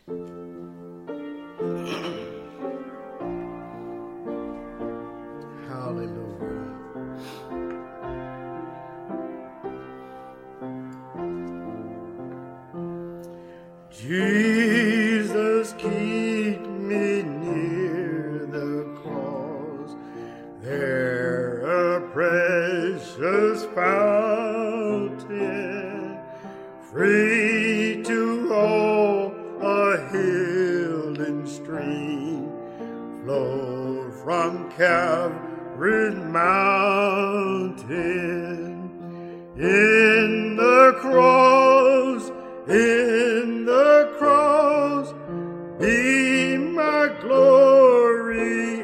Hallelujah. Jesus, keep me near the cross, there a precious fountain, free to all a healing stream, flow from Calvary's mountain. In the cross, in the cross, be my glory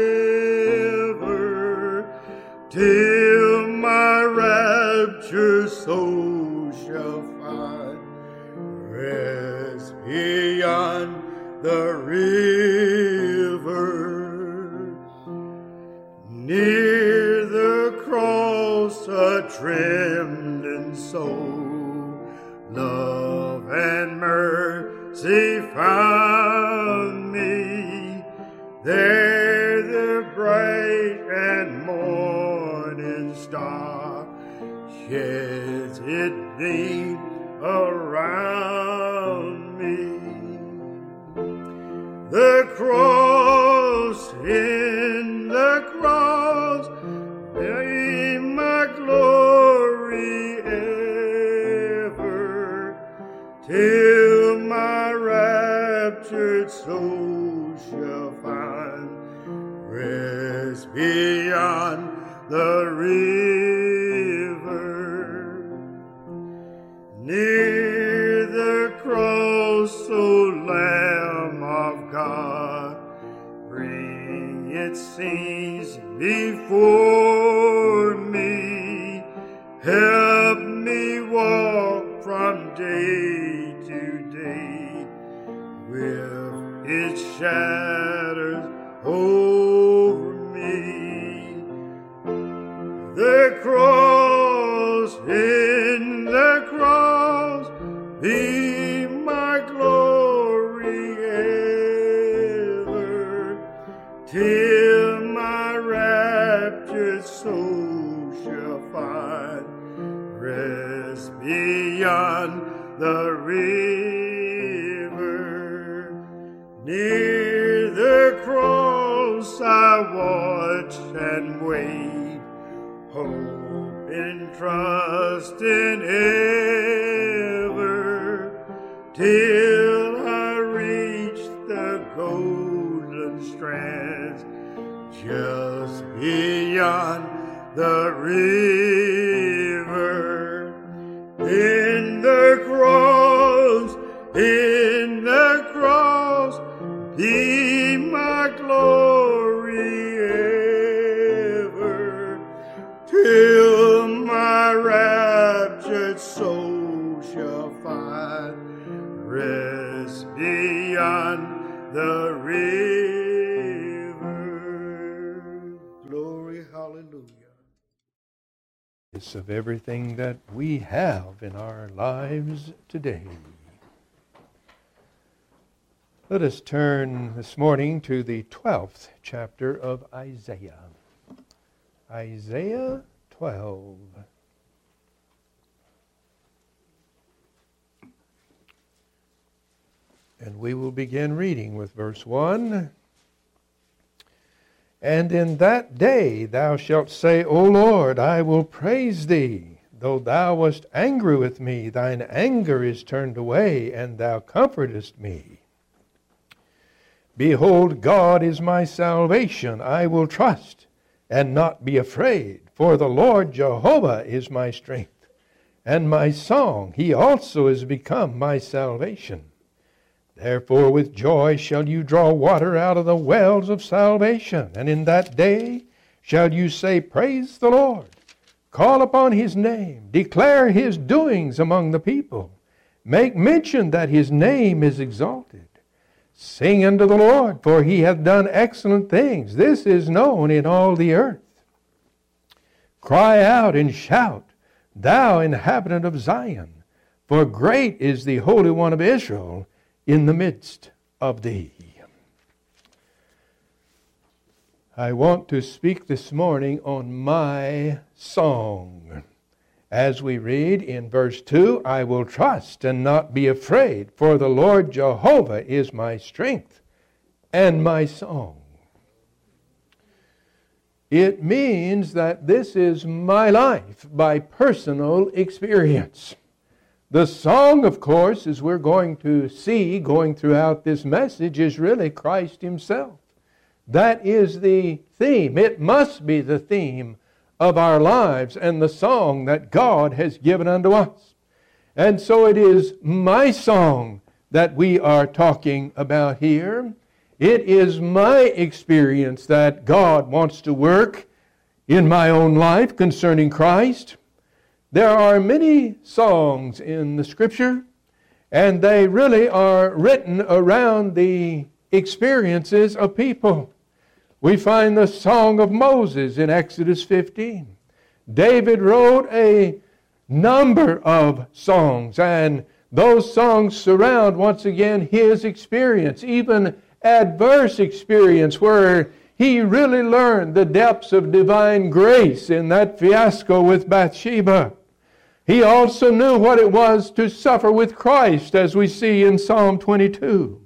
ever, till my raptured soul shall find rest beyond the river. Near the cross a trembling soul, love and mercy found me. There the bright and morning star sheds its beam around me. The cross, in the cross, be my glory ever, till my raptured soul shall find rest beyond the river. Near the cross, O Lamb of God, bring its scenes before me. Help me walk from day to day with its shadows over me. The cross, in the cross, be my glory ever, till my raptured soul shall find rest beyond the river. Near the cross I watch and wait, hope and trust in ever, till I reach the golden strands just beyond the river. In the cross, be my glory ever, till my raptured soul shall find rest beyond the river. Glory, hallelujah. It's of everything that we have in our lives today. Let us turn this morning to the 12th chapter of Isaiah. Isaiah 12. And we will begin reading with verse 1. And in that day thou shalt say, O Lord, I will praise thee. Though thou wast angry with me, thine anger is turned away, and thou comfortest me. Behold, God is my salvation. I will trust and not be afraid. For the Lord Jehovah is my strength and my song. He also is become my salvation. Therefore with joy shall you draw water out of the wells of salvation. And in that day shall you say, Praise the Lord. Call upon his name. Declare his doings among the people. Make mention that his name is exalted. Sing unto the Lord, for he hath done excellent things. This is known in all the earth. Cry out and shout, thou inhabitant of Zion, for great is the Holy One of Israel in the midst of thee. I want to speak this morning on my song. As we read in verse 2, I will trust and not be afraid, for the Lord Jehovah is my strength and my song. It means that this is my life by personal experience. The song, of course, as we're going to see going throughout this message, is really Christ Himself. That is the theme. It must be the theme of our lives and the song that God has given unto us. And so it is my song that we are talking about here. It is my experience that God wants to work in my own life concerning Christ. There are many songs in the Scripture, and they really are written around the experiences of people. We find the Song of Moses in Exodus 15. David wrote a number of songs, and those songs surround, once again, his experience, even adverse experience, where he really learned the depths of divine grace in that fiasco with Bathsheba. He also knew what it was to suffer with Christ, as we see in Psalm 22.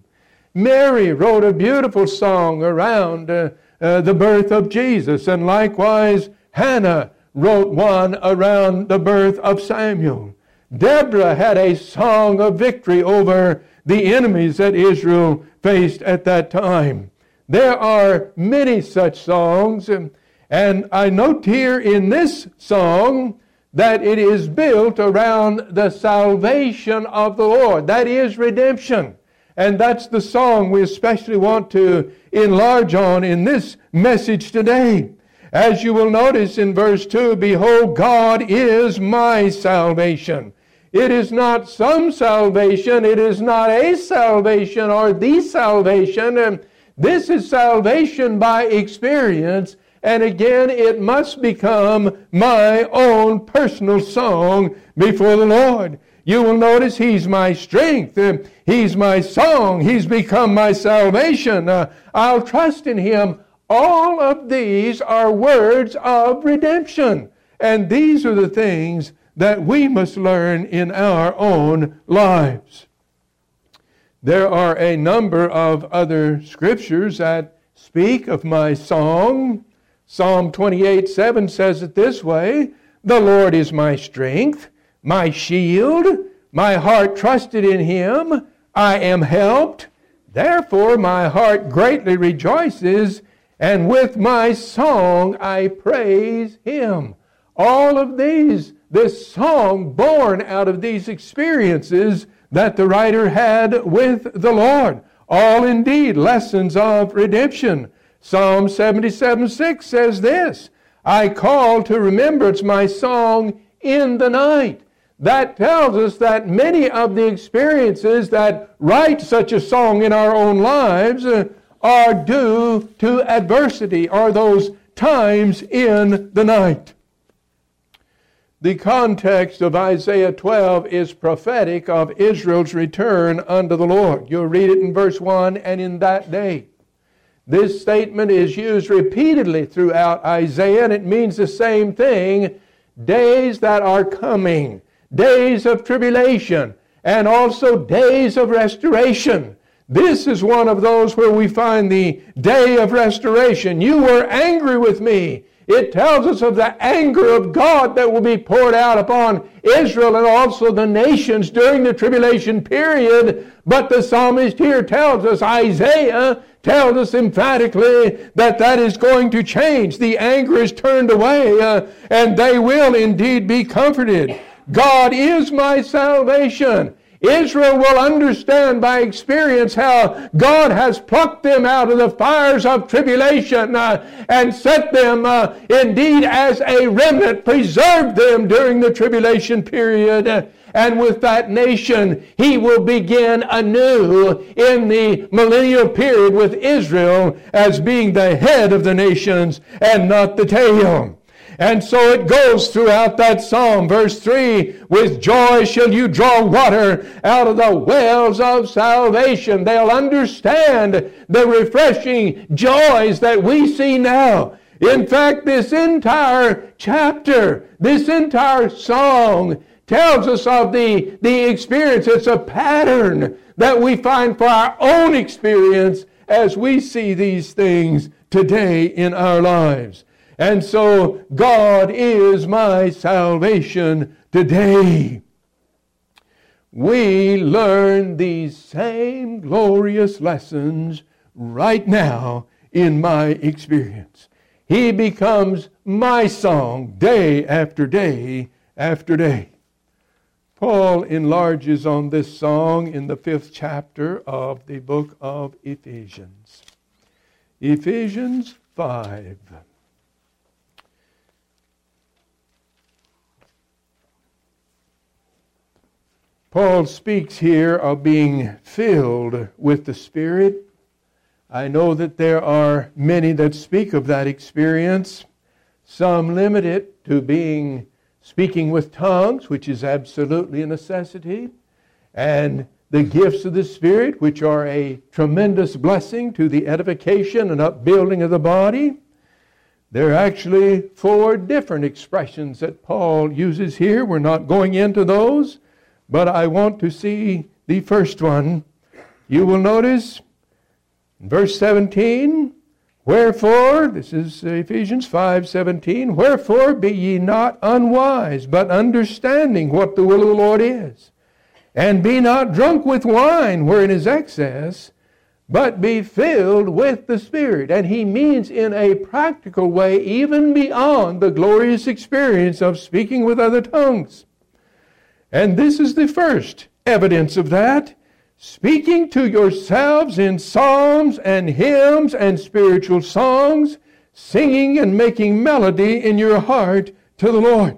Mary wrote a beautiful song around the birth of Jesus, and likewise Hannah wrote one around the birth of Samuel. Deborah had a song of victory over the enemies that Israel faced at that time. There are many such songs, and I note here in this song that it is built around the salvation of the Lord. That is redemption. And that's the song we especially want to enlarge on in this message today. As you will notice in verse 2, behold, God is my salvation. It is not some salvation. It is not a salvation or the salvation. This is salvation by experience. And again, it must become my own personal song before the Lord. You will notice He's my strength. He's my song. He's become my salvation. I'll trust in Him. All of these are words of redemption. And these are the things that we must learn in our own lives. There are a number of other scriptures that speak of my song. Psalm 28:7 says it this way, the Lord is my strength, my shield, my heart trusted in Him, I am helped. Therefore my heart greatly rejoices, and with my song I praise Him. All of these, this song born out of these experiences that the writer had with the Lord. All indeed lessons of redemption. Psalm 77:6 says this, I call to remembrance my song in the night. That tells us that many of the experiences that write such a song in our own lives are due to adversity, or those times in the night. The context of Isaiah 12 is prophetic of Israel's return unto the Lord. You'll read it in verse 1, and in that day. This statement is used repeatedly throughout Isaiah, and it means the same thing. Days that are coming, days of tribulation, and also days of restoration. This is one of those where we find the day of restoration. You were angry with me. It tells us of the anger of God that will be poured out upon Israel and also the nations during the tribulation period. But the psalmist here tells us, Isaiah tells us emphatically that that is going to change. The anger is turned away, and they will indeed be comforted. God is my salvation. Israel will understand by experience how God has plucked them out of the fires of tribulation and set them indeed as a remnant, preserved them during the tribulation period. And with that nation, He will begin anew in the millennial period with Israel as being the head of the nations and not the tail. And so it goes throughout that psalm. Verse 3, with joy shall you draw water out of the wells of salvation. They'll understand the refreshing joys that we see now. In fact, this entire chapter, this entire song tells us of the experience. It's a pattern that we find for our own experience as we see these things today in our lives. And so, God is my salvation today. We learn these same glorious lessons right now in my experience. He becomes my song day after day after day. Paul enlarges on this song in the 5th chapter of the book of Ephesians. Ephesians 5. Paul speaks here of being filled with the Spirit. I know that there are many that speak of that experience. Some limit it to speaking with tongues, which is absolutely a necessity, and the gifts of the Spirit, which are a tremendous blessing to the edification and upbuilding of the body. There are actually 4 different expressions that Paul uses here. We're not going into those, but I want to see the first one. You will notice in verse 17, wherefore, this is Ephesians 5:17, wherefore be ye not unwise, but understanding what the will of the Lord is. And be not drunk with wine, wherein is excess, but be filled with the Spirit. And he means in a practical way, even beyond the glorious experience of speaking with other tongues. And this is the first evidence of that. Speaking to yourselves in psalms and hymns and spiritual songs, singing and making melody in your heart to the Lord.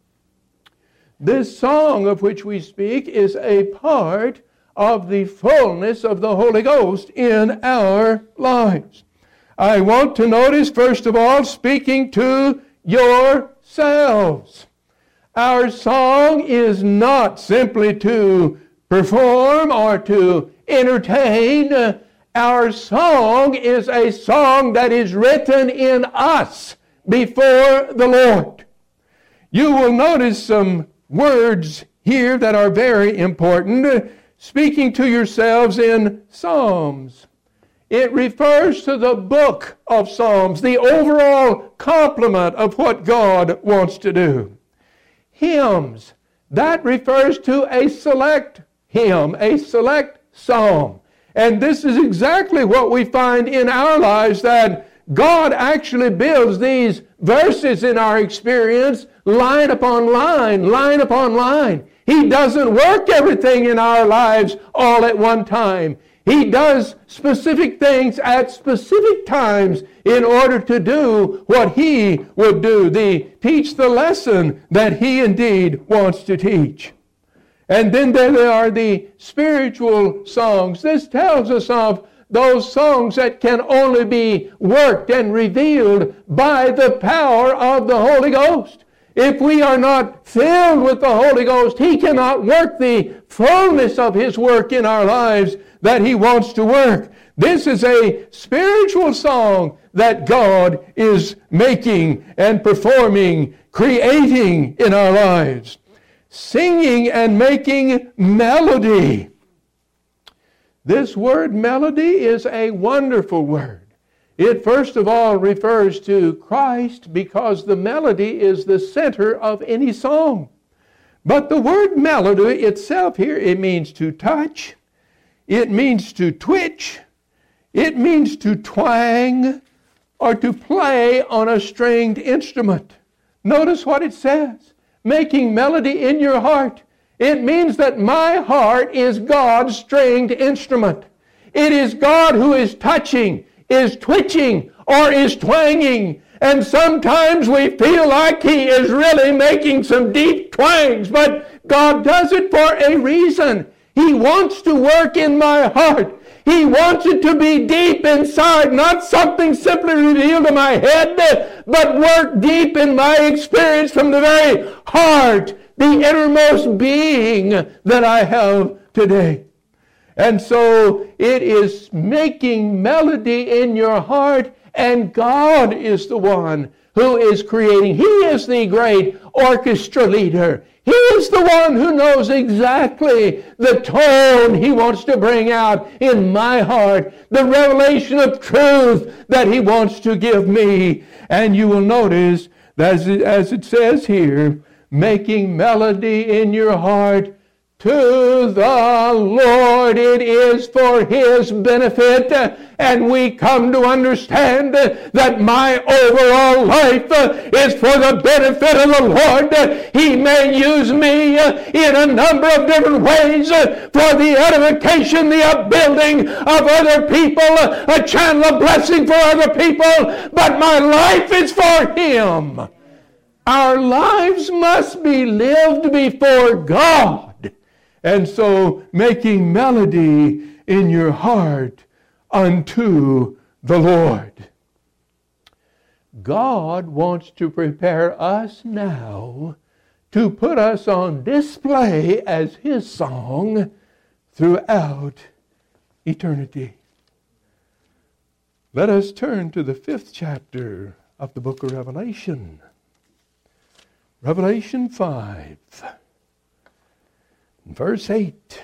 This song of which we speak is a part of the fullness of the Holy Ghost in our lives. I want to notice, first of all, speaking to yourselves. Our song is not simply to perform or to entertain. Our song is a song that is written in us before the Lord. You will notice some words here that are very important. Speaking to yourselves in Psalms. It refers to the book of Psalms, the overall complement of what God wants to do. Hymns, that refers to a select hymn, a select psalm. And this is exactly what we find in our lives, that God actually builds these verses in our experience line upon line, line upon line. He doesn't work everything in our lives all at one time. He does specific things at specific times in order to do what He would do, teach the lesson that He indeed wants to teach. And then there are the spiritual songs. This tells us of those songs that can only be worked and revealed by the power of the Holy Ghost. If we are not filled with the Holy Ghost, He cannot work the fullness of His work in our lives that He wants to work. This is a spiritual song that God is making and performing, creating in our lives. Singing and making melody. This word melody is a wonderful word. It first of all refers to Christ because the melody is the center of any song. But the word melody itself here, it means to touch, it means to twitch, it means to twang, or to play on a stringed instrument. Notice what it says. Making melody in your heart. It means that my heart is God's stringed instrument. It is God who is touching, is twitching, or is twanging. And sometimes we feel like He is really making some deep twangs, but God does it for a reason. He wants to work in my heart. He He wants it to be deep inside, not something simply revealed in my head, but work deep in my experience from the very heart, the innermost being that I have today. And so it is making melody in your heart, and God is the one who is creating. He is the great orchestra leader. He is the one who knows exactly the tone He wants to bring out in my heart, the revelation of truth that He wants to give me. And you will notice, as it says here, making melody in your heart to the Lord. It is for His benefit, and we come to understand that my overall life is for the benefit of the Lord. He may use me in a number of different ways for the edification, the upbuilding of other people, a channel of blessing for other people, but my life is for Him. Our lives must be lived before God. And so, making melody in your heart unto the Lord. God wants to prepare us now to put us on display as His song throughout eternity. Let us turn to the 5th chapter of the book of Revelation. Revelation 5. Verse 8,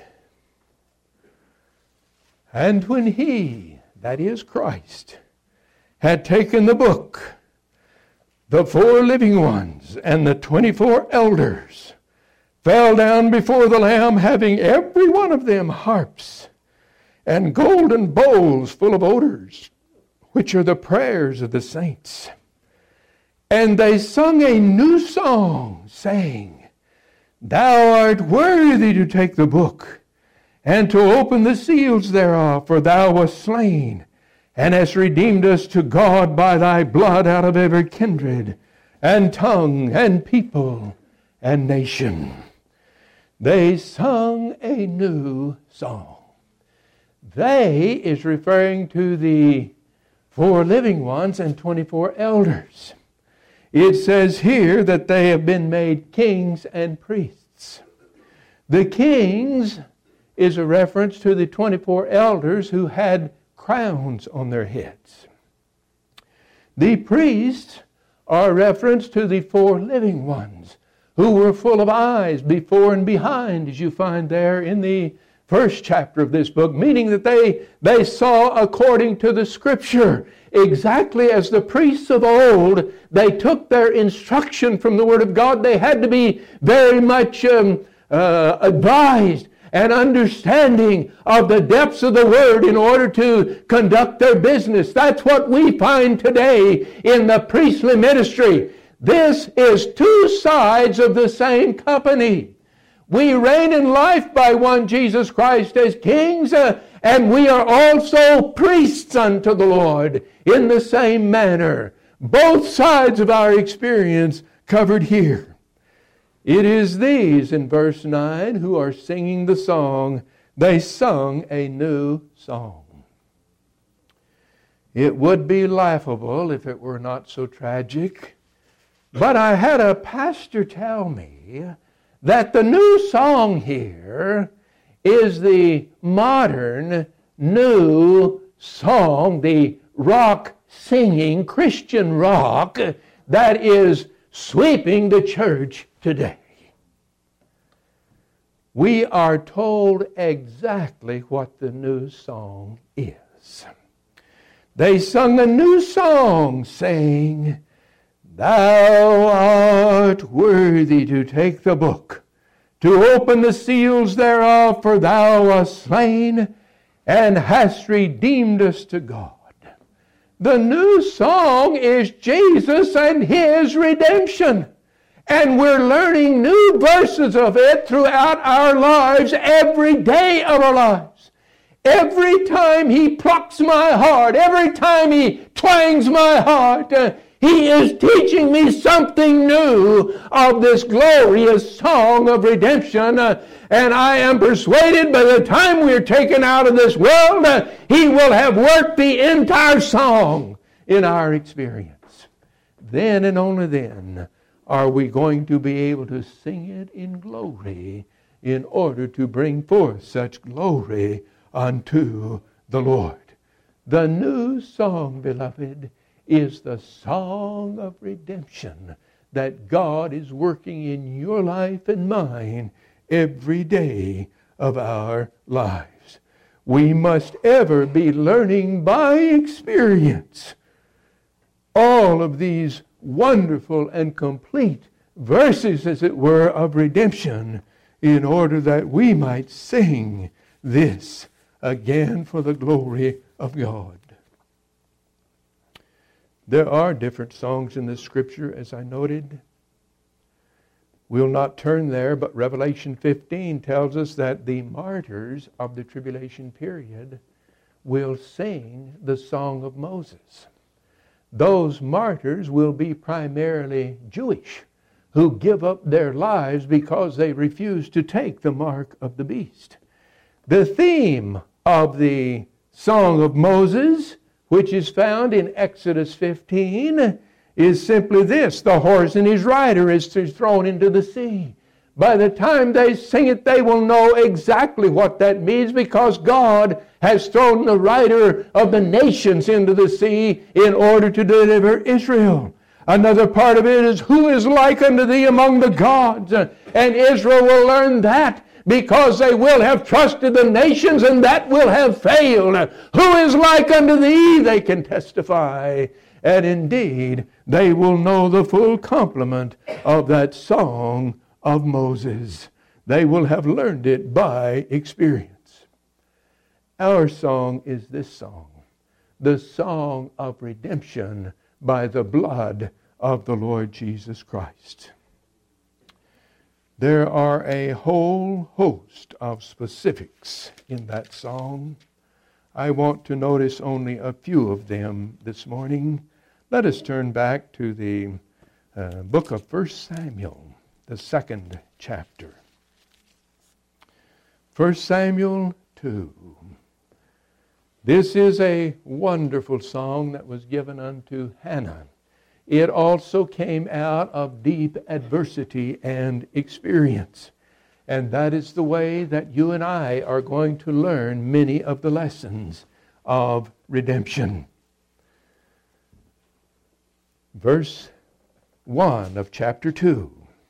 and when He, that is Christ, had taken the book, the 4 living ones and the 24 elders fell down before the Lamb, having every one of them harps and golden bowls full of odors, which are the prayers of the saints. And they sung a new song, saying, Thou art worthy to take the book, and to open the seals thereof, for Thou wast slain, and hast redeemed us to God by Thy blood out of every kindred, and tongue, and people, and nation. They sung a new song. They is referring to the 4 living ones and 24 elders. It says here that they have been made kings and priests. The kings is a reference to the 24 elders who had crowns on their heads. The priests are a reference to the 4 living ones who were full of eyes before and behind, as you find there in the 1st chapter of this book, meaning that they saw according to the Scripture. Exactly as the priests of old, they took their instruction from the Word of God. They had to be very much advised and understanding of the depths of the Word in order to conduct their business. That's what we find today in the priestly ministry. This is 2 sides of the same company. We reign in life by one Jesus Christ as kings, and we are also priests unto the Lord in the same manner. Both sides of our experience covered here. It is these, in verse 9, who are singing the song. They sung a new song. It would be laughable if it were not so tragic. But I had a pastor tell me that the new song here is the modern new song, the rock singing Christian rock that is sweeping the church today. We are told exactly what the new song is. They sung a new song, saying, Thou art worthy to take the book, to open the seals thereof, for Thou wast slain, and hast redeemed us to God. The new song is Jesus and His redemption. And we're learning new verses of it throughout our lives, every day of our lives. Every time He plucks my heart, every time He twangs my heart, He is teaching me something new of this glorious song of redemption. And I am persuaded by the time we are taken out of this world, He will have worked the entire song in our experience. Then and only then are we going to be able to sing it in glory in order to bring forth such glory unto the Lord. The new song, beloved, is the song of redemption that God is working in your life and mine every day of our lives. We must ever be learning by experience all of these wonderful and complete verses, as it were, of redemption, in order that we might sing this again for the glory of God. There are different songs in the Scripture, as I noted. We'll not turn there, but Revelation 15 tells us that the martyrs of the tribulation period will sing the song of Moses. Those martyrs will be primarily Jewish, who give up their lives because they refuse to take the mark of the beast. The theme of the Song of Moses, which is found in Exodus 15, is simply this: the horse and his rider is thrown into the sea. By the time they sing it, they will know exactly what that means, because God has thrown the rider of the nations into the sea in order to deliver Israel. Another part of it is, who is like unto thee among the gods? And Israel will learn that, because they will have trusted the nations and that will have failed. Who is like unto thee? They can testify. And indeed, they will know the full complement of that song of Moses. They will have learned it by experience. Our song is this song, the song of redemption by the blood of the Lord Jesus Christ. There are a whole host of specifics in that song. I want to notice only a few of them this morning. Let us turn back to the book of 1 Samuel, the second chapter. 1 Samuel 2. This is a wonderful song that was given unto Hannah. It also came out of deep adversity and experience. And that is the way that you and I are going to learn many of the lessons of redemption. Verse 1 of chapter 2.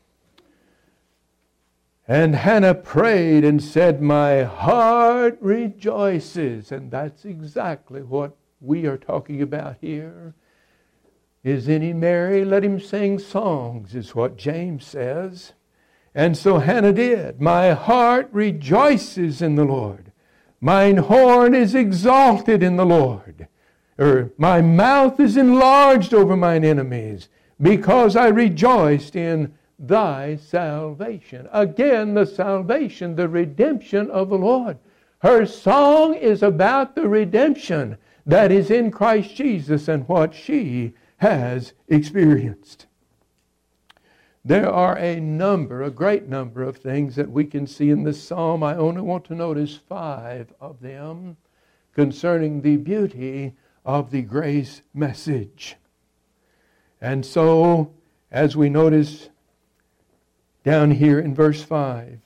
And Hannah prayed and said, my heart rejoices. And that's exactly what we are talking about here. Is any merry? Let him sing songs, is what James says. And so Hannah did. My heart rejoices in the Lord. Mine horn is exalted in the Lord. My mouth is enlarged over mine enemies, because I rejoiced in thy salvation. Again, the salvation, the redemption of the Lord. Her song is about the redemption that is in Christ Jesus and what she has experienced. There are a great number of things that we can see in this psalm. I only want to notice 5 of them concerning the beauty of the grace message. And so, as we notice down here in verse 5,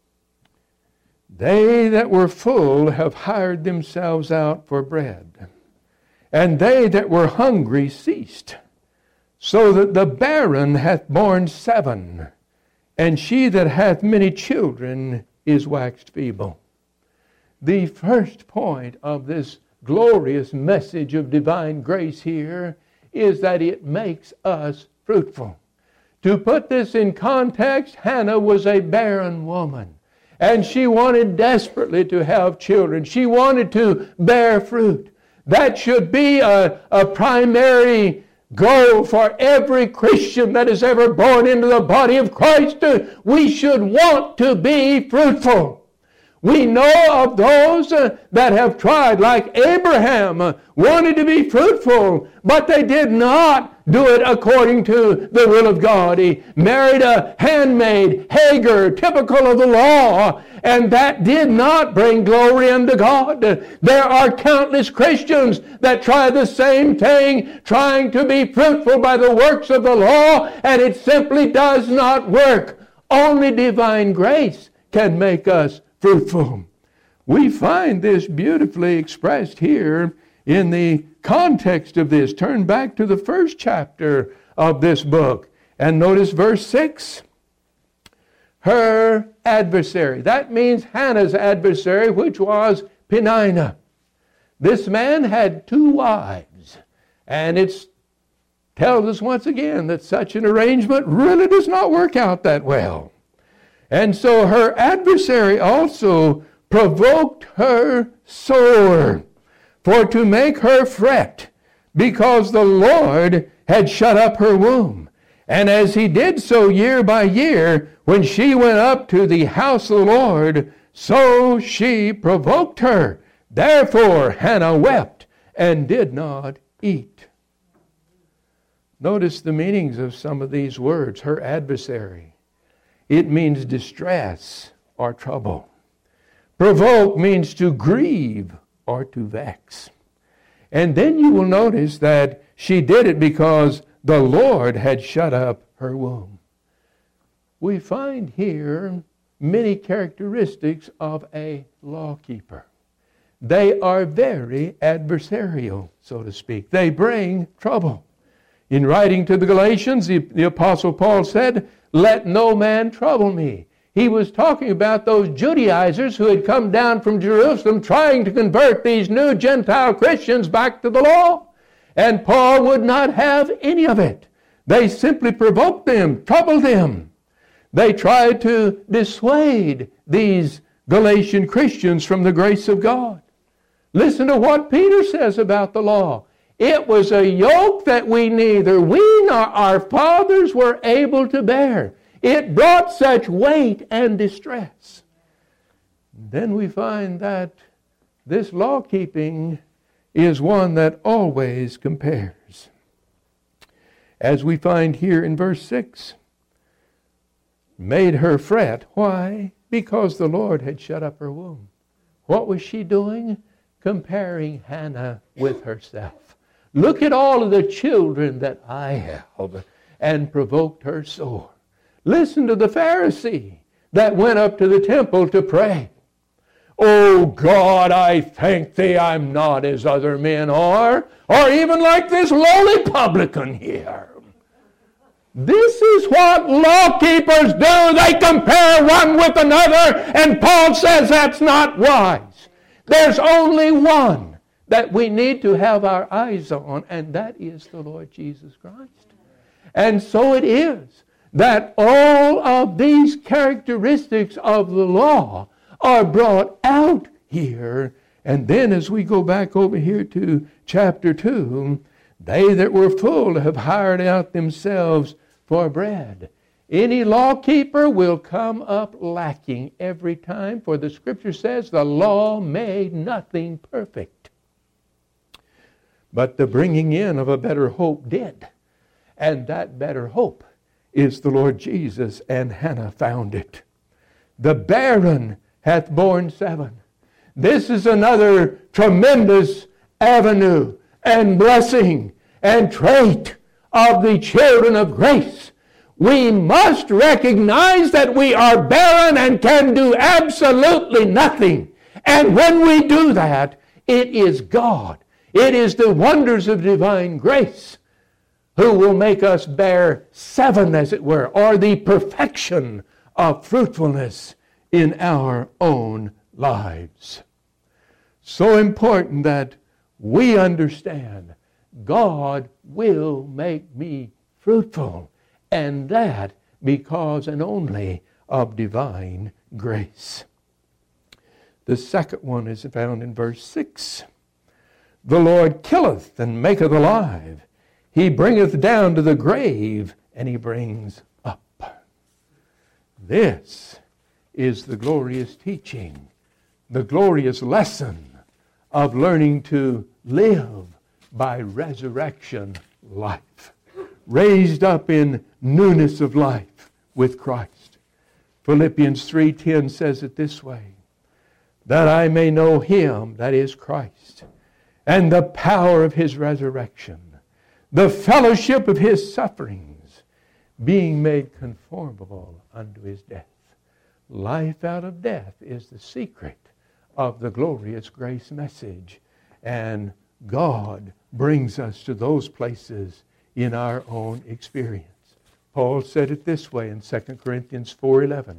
they that were full have hired themselves out for bread, and they that were hungry ceased, so that the barren hath borne 7, and she that hath many children is waxed feeble. The first point of this glorious message of divine grace here is that it makes us fruitful. To put this in context, Hannah was a barren woman, and she wanted desperately to have children. She wanted to bear fruit. That should be a primary goal for every Christian that is ever born into the body of Christ. We should want to be fruitful. We know of those that have tried, like Abraham, wanted to be fruitful, but they did not do it according to the will of God. He married a handmaid, Hagar, typical of the law, and that did not bring glory unto God. There are countless Christians that try the same thing, trying to be fruitful by the works of the law, and it simply does not work. Only divine grace can make us fruitful. We find this beautifully expressed here in the context of this. Turn back to the first chapter of this book and notice verse 6. Her adversary. That means Hannah's adversary, which was Peninnah. This man had 2 wives, and it tells us once again that such an arrangement really does not work out that well. And so her adversary also provoked her sore, for to make her fret, because the Lord had shut up her womb. And as he did so year by year, when she went up to the house of the Lord, so she provoked her. Therefore Hannah wept and did not eat. Notice the meanings of some of these words. Her adversary. It means distress or trouble. Provoke means to grieve or to vex. And then you will notice that she did it because the Lord had shut up her womb. We find here many characteristics of a lawkeeper. They are very adversarial, so to speak. They bring trouble. In writing to the Galatians, the Apostle Paul said, "Let no man trouble me." He was talking about those Judaizers who had come down from Jerusalem trying to convert these new Gentile Christians back to the law. And Paul would not have any of it. They simply provoked them, troubled them. They tried to dissuade these Galatian Christians from the grace of God. Listen to what Peter says about the law. It was a yoke that neither we nor our fathers were able to bear. It brought such weight and distress. Then we find that this law-keeping is one that always compares. As we find here in verse 6, made her fret. Why? Because the Lord had shut up her womb. What was she doing? Comparing Hannah with herself. Look at all of the children that I have, and provoked her sore. Listen to the Pharisee that went up to the temple to pray. "Oh God, I thank thee I'm not as other men are, or even like this lowly publican here." This is what law-keepers do. They compare one with another, and Paul says that's not wise. There's only one that we need to have our eyes on, and that is the Lord Jesus Christ. And so it is that all of these characteristics of the law are brought out here. And then as we go back over here to chapter 2, they that were full have hired out themselves for bread. Any lawkeeper will come up lacking every time, for the Scripture says the law made nothing perfect. But the bringing in of a better hope did. And that better hope is the Lord Jesus, and Hannah found it. The barren hath borne 7. This is another tremendous avenue and blessing and trait of the children of grace. We must recognize that we are barren and can do absolutely nothing. And when we do that, it is God. It is the wonders of divine grace who will make us bear 7, as it were, or the perfection of fruitfulness in our own lives. So important that we understand God will make me fruitful, and that because and only of divine grace. The second one is found in verse 6. The Lord killeth and maketh alive. He bringeth down to the grave, and he brings up. This is the glorious teaching the glorious lesson of learning to live by resurrection life, raised up in newness of life with Christ. Philippians 3:10 says it this way, that I may know Him, that is Christ, and the power of His resurrection, the fellowship of His sufferings, being made conformable unto His death. Life out of death is the secret of the glorious grace message. And God brings us to those places in our own experience. Paul said it this way in 2 Corinthians 4:11.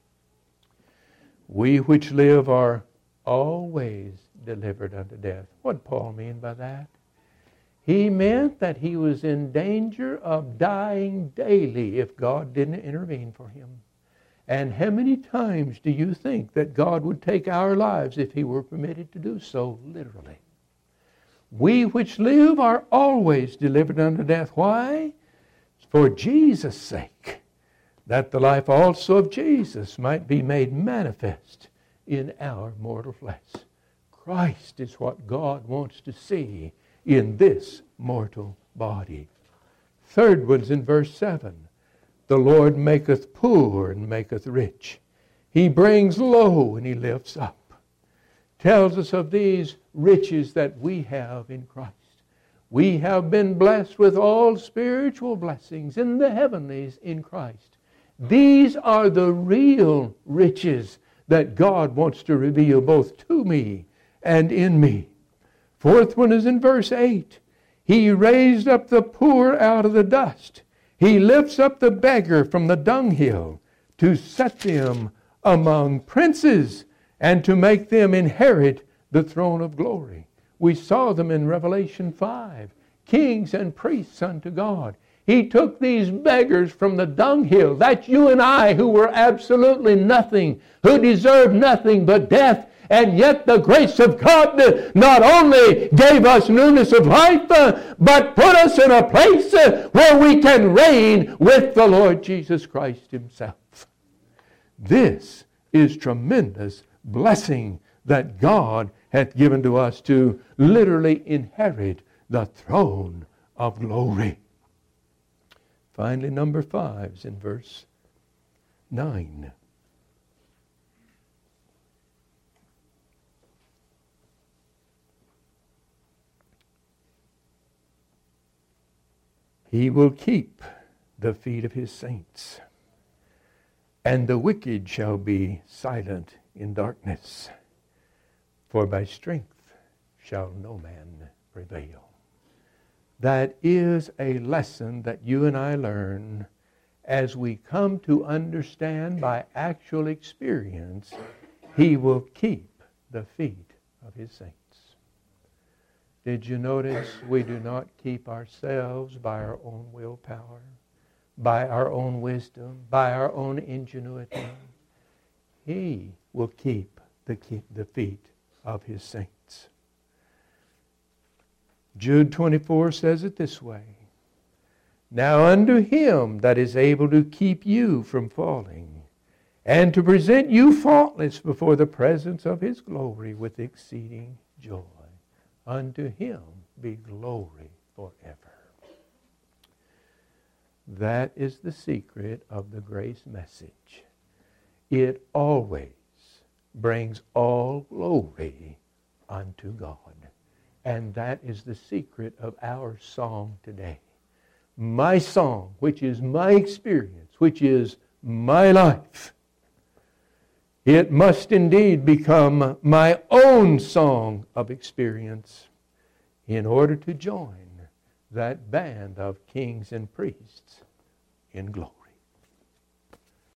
We which live are always delivered unto death. What did Paul mean by that? He meant that he was in danger of dying daily if God didn't intervene for him. And how many times do you think that God would take our lives if He were permitted to do so, literally? We which live are always delivered unto death. Why? For Jesus' sake, that the life also of Jesus might be made manifest in our mortal flesh. Christ is what God wants to see in this mortal body. Third one's in verse 7. The Lord maketh poor and maketh rich. He brings low and He lifts up. Tells us of these riches that we have in Christ. We have been blessed with all spiritual blessings in the heavenlies in Christ. These are the real riches that God wants to reveal both to me and in me. Fourth one is in verse 8. He raised up the poor out of the dust. He lifts up the beggar from the dunghill to set them among princes and to make them inherit the throne of glory. We saw them in Revelation 5, kings and priests unto God. He took these beggars from the dunghill. That's you and I who were absolutely nothing, who deserved nothing but death. And yet the grace of God not only gave us newness of life, but put us in a place where we can reign with the Lord Jesus Christ Himself. This is tremendous blessing that God hath given to us to literally inherit the throne of glory. Finally, number 5 is in verse 9. He will keep the feet of His saints, and the wicked shall be silent in darkness, for by strength shall no man prevail. That is a lesson that you and I learn as we come to understand by actual experience. He will keep the feet of His saints. Did you notice we do not keep ourselves by our own willpower, by our own wisdom, by our own ingenuity? He will keep the feet of His saints. Jude 24 says it this way. Now unto Him that is able to keep you from falling, and to present you faultless before the presence of His glory with exceeding joy. Unto Him be glory forever. That is the secret of the grace message. It always brings all glory unto God. And that is the secret of our song today. My song, which is my experience, which is my life, it must indeed become my own song of experience in order to join that band of kings and priests in glory.